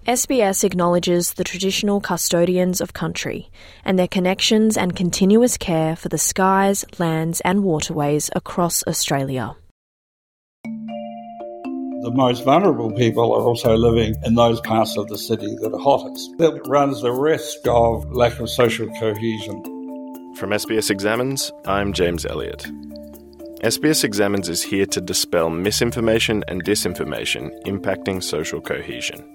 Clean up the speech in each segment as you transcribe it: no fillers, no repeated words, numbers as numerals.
SBS acknowledges the traditional custodians of country and their connections and continuous care for the skies, lands and waterways across Australia. The most vulnerable people are also living in those parts of the city that are hottest. That runs the risk of lack of social cohesion. From SBS Examines, I'm James Elliott. SBS Examines is here to dispel misinformation and disinformation impacting social cohesion.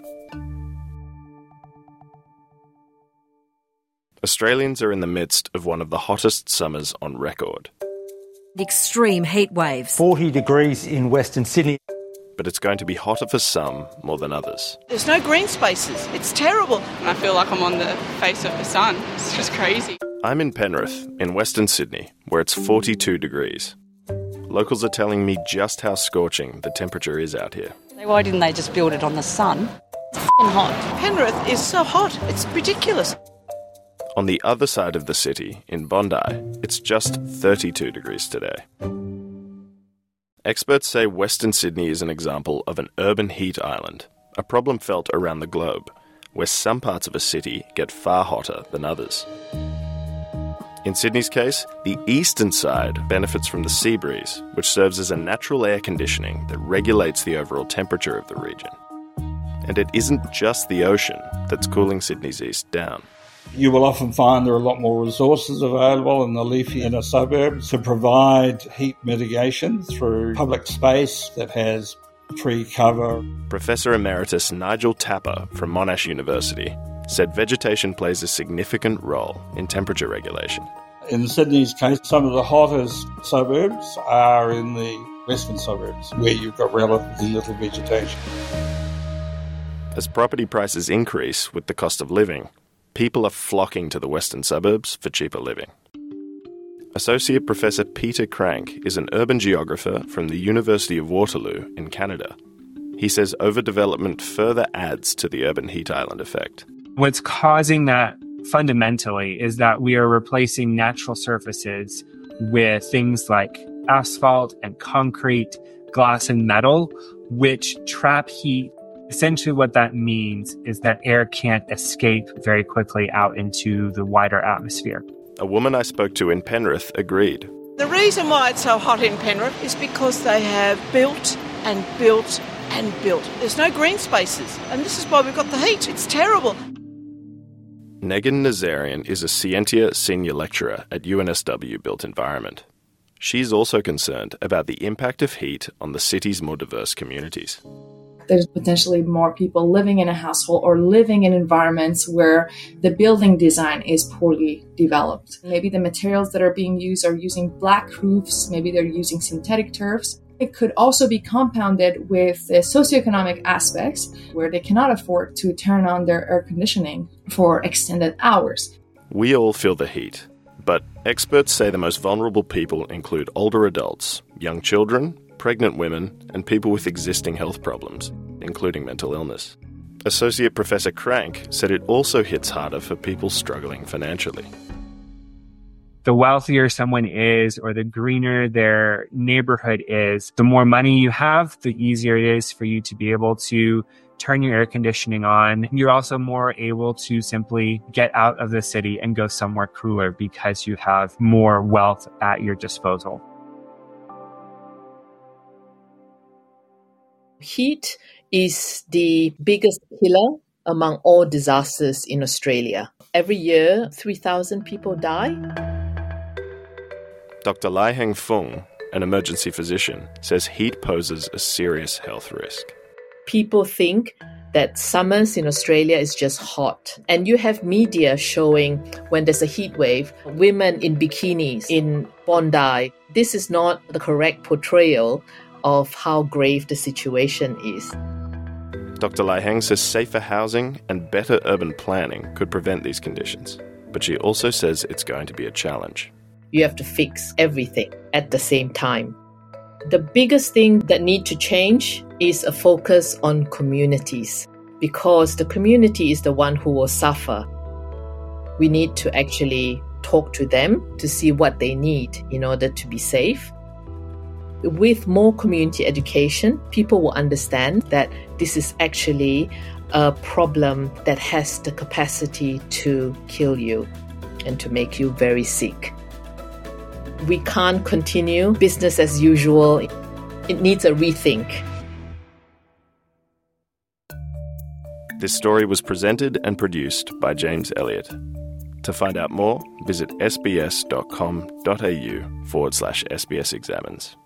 Australians are in the midst of one of the hottest summers on record. Extreme heat waves. 40 degrees in Western Sydney. But it's going to be hotter for some more than others. There's no green spaces. It's terrible. And I feel like I'm on the face of the sun. It's just crazy. I'm in Penrith, in Western Sydney, where it's 42 degrees. Locals are telling me just how scorching the temperature is out here. Why didn't they just build it on the sun? It's f***ing hot. Penrith is so hot. It's ridiculous. On the other side of the city, in Bondi, it's just 32 degrees today. Experts say Western Sydney is an example of an urban heat island, a problem felt around the globe, where some parts of a city get far hotter than others. In Sydney's case, the eastern side benefits from the sea breeze, which serves as a natural air conditioning that regulates the overall temperature of the region. And it isn't just the ocean that's cooling Sydney's east down. You will often find there are a lot more resources available in the leafy inner suburbs to provide heat mitigation through public space that has tree cover. Professor Emeritus Nigel Tapper from Monash University said vegetation plays a significant role in temperature regulation. In Sydney's case, some of the hottest suburbs are in the western suburbs, where you've got relatively little vegetation. As property prices increase with the cost of living, people are flocking to the western suburbs for cheaper living. Associate Professor Peter Crank is an urban geographer from the University of Waterloo in Canada. He says overdevelopment further adds to the urban heat island effect. What's causing that fundamentally is that we are replacing natural surfaces with things like asphalt and concrete, glass and metal, which trap heat. Essentially what that means is that air can't escape very quickly out into the wider atmosphere. A woman I spoke to in Penrith agreed. The reason why it's so hot in Penrith is because they have built and built and built. There's no green spaces, and this is why we've got the heat. It's terrible. Negan Nazarian is a Scientia senior lecturer at UNSW Built Environment. She's also concerned about the impact of heat on the city's more diverse communities. There's potentially more people living in a household or living in environments where the building design is poorly developed. Maybe the materials that are being used are using black roofs, maybe they're using synthetic turfs. It could also be compounded with the socioeconomic aspects where they cannot afford to turn on their air conditioning for extended hours. We all feel the heat, but experts say the most vulnerable people include older adults, young children, pregnant women, and people with existing health problems, including mental illness. Associate Professor Crank said it also hits harder for people struggling financially. The wealthier someone is, or the greener their neighborhood is, the more money you have, the easier it is for you to be able to turn your air conditioning on. You're also more able to simply get out of the city and go somewhere cooler because you have more wealth at your disposal. Heat is the biggest killer among all disasters in Australia. Every year, 3,000 people die. Dr. Lai Heng Fung, an emergency physician, says heat poses a serious health risk. People think that summers in Australia is just hot. And you have media showing when there's a heat wave, women in bikinis in Bondi. This is not the correct portrayal of how grave the situation is. Dr. Lai Heng says safer housing and better urban planning could prevent these conditions. But she also says it's going to be a challenge. You have to fix everything at the same time. The biggest thing that needs to change is a focus on communities, because the community is the one who will suffer. We need to actually talk to them to see what they need in order to be safe. With more community education, people will understand that this is actually a problem that has the capacity to kill you and to make you very sick. We can't continue business as usual. It needs a rethink. This story was presented and produced by James Elliott. To find out more, visit sbs.com.au/SBS Examines.